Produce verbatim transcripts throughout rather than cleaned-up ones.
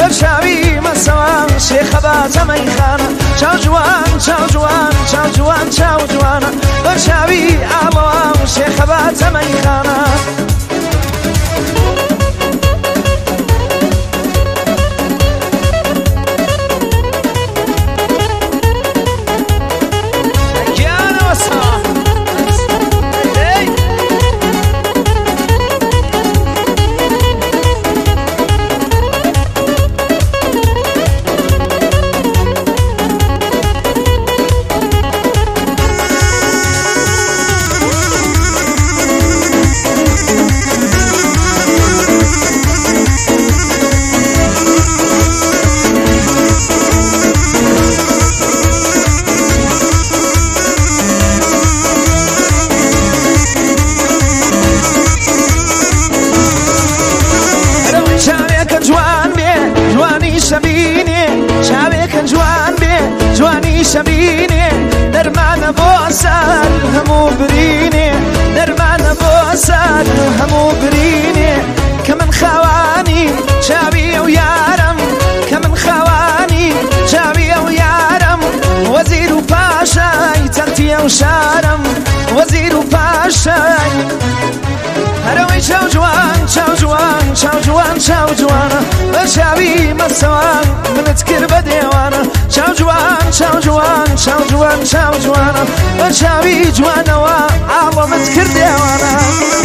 بشاوي مسوان شيخ بات ميخانة شاو جوان شاو جوان شاو جوان شاو جوان بشاوي ألوان شيخ بات ميخانة شبيني درمان بوسال همو بريني درمان بوسال همو بريني كمن خواني شابي ويارم كمن خواني شابي ويارم وزير وباشاي تغتي وشارم وزير وباشاي هروي شاو جوان شاو جوان شاو جوان شاو جوانا بشاوي مسوان من تكر بديوانا شاو جوان شاو جوان شاو جوان شاو جوانا بشاوي جوانا وعالم تكر ديوانا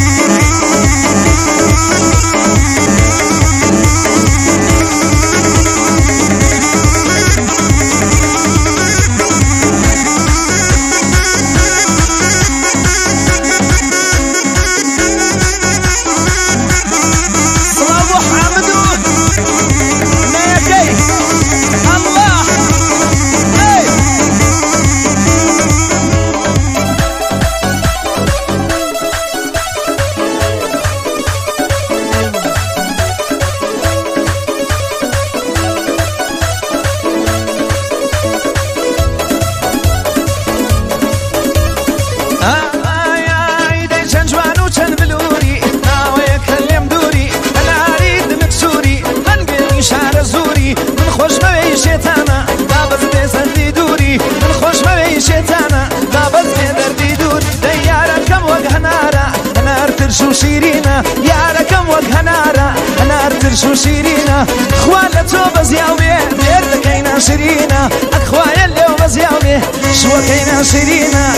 شيرينا يا لكم وجهنارا انا ارتر شيرينا خوالتو بزياوي بيرد كينا شيرينا اخويا اليوم بزياوي شو كينا شيرينا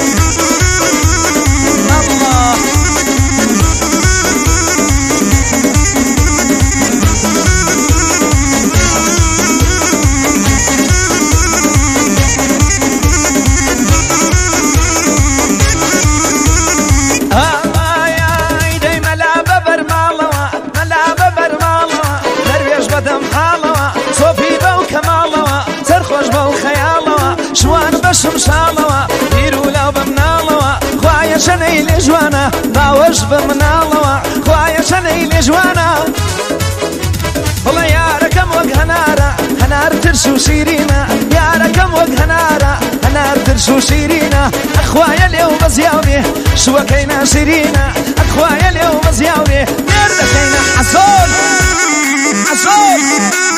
الله شمشالوا يرو لو بمنالوا خوايا شني لجوانا باوش بمنالوا خوايا شني لجوانا والله يا ركم وجهنارا انا ارترشو شيرينا يا ركم وجهنارا انا ارترشو شيرينا اخوايا اليوم بزياوي شو كينا شيرينا اخوايا اليوم بزياوي يرد كينا عسول عسول